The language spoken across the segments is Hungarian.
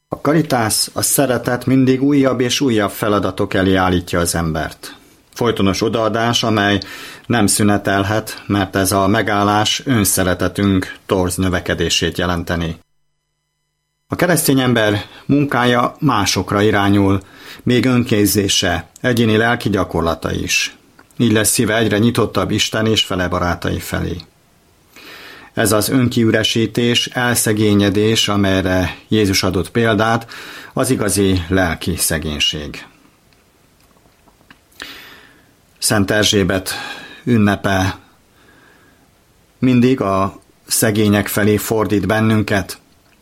A karitász, a szeretet mindig újabb és újabb feladatok elé állítja az embert. Folytonos odaadás, amely nem szünetelhet, mert ez a megállás önszeretetünk torz növekedését jelenteni. A keresztény ember munkája másokra irányul, még önképzése, egyéni lelki gyakorlata is. Így lesz szíve egyre nyitottabb Isten és fele barátai felé. Ez az önkiüresítés, elszegényedés, amelyre Jézus adott példát, az igazi lelki szegénység. Szent Erzsébet ünnepe mindig a szegények felé fordít bennünket.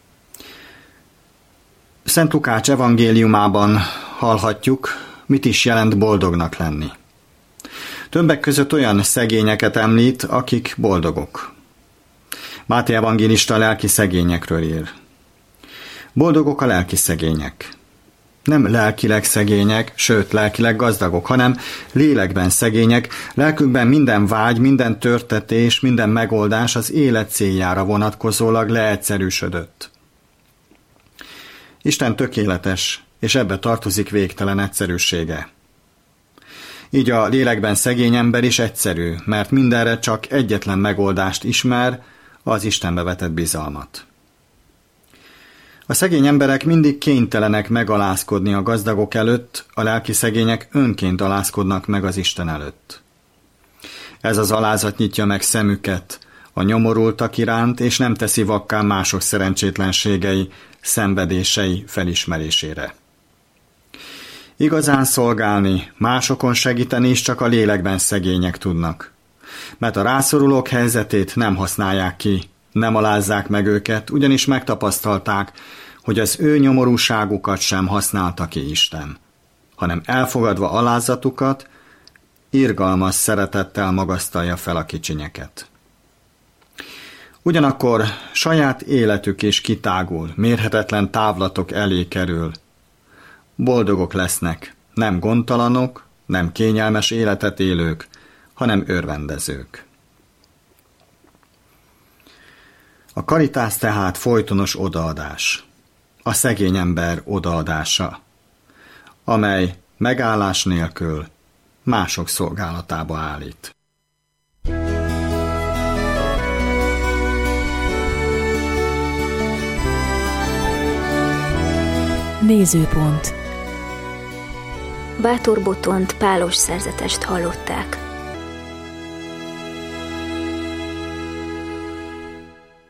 Szent Lukács evangéliumában hallhatjuk, mit is jelent boldognak lenni. Többek között olyan szegényeket említ, akik boldogok. Máté evangélista a lelki szegényekről ír. Boldogok a lelki szegények. Nem lelkileg szegények, sőt lelkileg gazdagok, hanem lélekben szegények, lelkükben minden vágy, minden törtetés, minden megoldás az élet céljára vonatkozólag leegyszerűsödött. Isten tökéletes, és ebbe tartozik végtelen egyszerűsége. Így a lélekben szegény ember is egyszerű, mert mindenre csak egyetlen megoldást ismer, az Istenbe vetett bizalmat. A szegény emberek mindig kénytelenek megalázkodni a gazdagok előtt, a lelki szegények önként alázkodnak meg az Isten előtt. Ez az alázat nyitja meg szemüket a nyomorultak iránt, és nem teszi vakká mások szerencsétlenségei, szenvedései felismerésére. Igazán szolgálni, másokon segíteni is csak a lélekben szegények tudnak. Mert a rászorulók helyzetét nem használják ki, nem alázzák meg őket, ugyanis megtapasztalták, hogy az ő nyomorúságukat sem használta ki Isten, hanem elfogadva alázatukat, irgalmas szeretettel magasztalja fel a kicsinyeket. Ugyanakkor saját életük is kitágul, mérhetetlen távlatok elé kerül. Boldogok lesznek, nem gondtalanok, nem kényelmes életet élők, hanem örvendezők. A karitász tehát folytonos odaadás, a szegény ember odaadása, amely megállás nélkül mások szolgálatába állít. Nézőpont. Bátor Botont pálos szerzetest hallották.